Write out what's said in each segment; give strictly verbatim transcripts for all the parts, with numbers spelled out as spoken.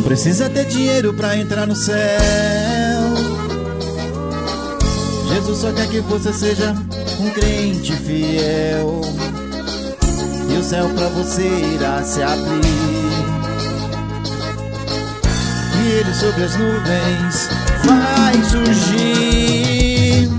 precisa ter dinheiro pra entrar no céu. Jesus só quer que você seja um crente fiel, e o céu pra você irá se abrir, e ele sobre as nuvens vai surgir.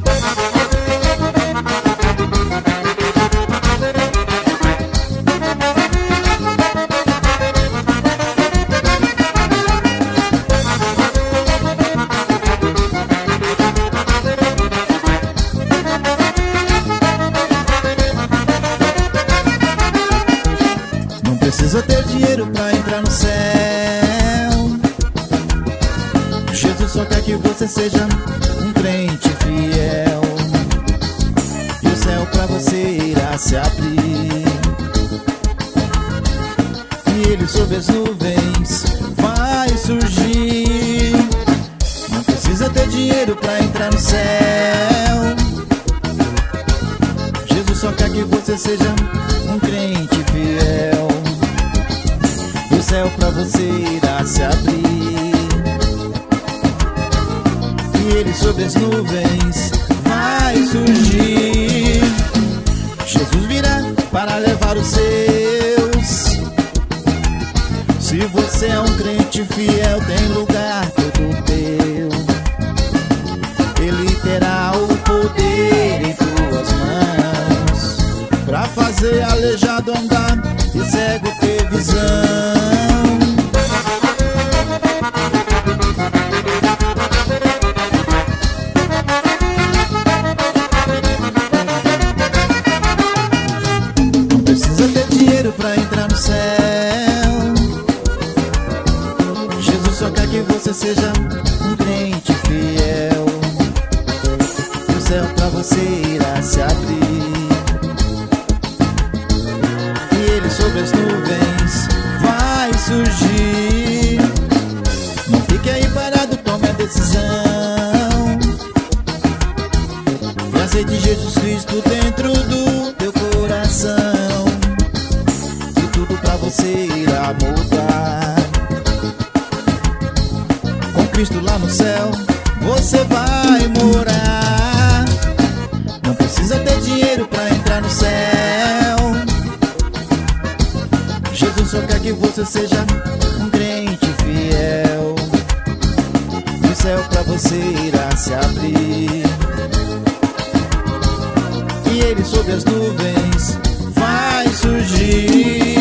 Precisa ter dinheiro pra entrar no céu. Jesus só quer que você seja um crente fiel, e o céu pra você irá se abrir, e ele sobre as nuvens vai surgir. Não precisa ter dinheiro pra entrar no céu. Jesus só quer que você seja um crente fiel, o céu pra você irá se abrir, e ele sobre as nuvens vai surgir. Jesus virá para levar os seus. Se você é um crente fiel, tem lugar todo teu. Ele terá o poder em tuas mãos, pra fazer aleijado andar e cego ter visão. Não precisa ter dinheiro pra entrar no céu. Jesus só quer que você seja um crente fiel, e o céu pra você irá se abrir, e ele sobre as nuvens vai surgir. Não fique aí parado, tome a decisão, e aceite Jesus Cristo dentro do teu coração, e tudo pra você irá mudar. Com Cristo lá no céu você vai morar. Não precisa ter dinheiro pra entrar no céu. Jesus só quer que você seja um crente fiel, e o céu pra você irá se abrir, e ele sobre as nuvens vai surgir.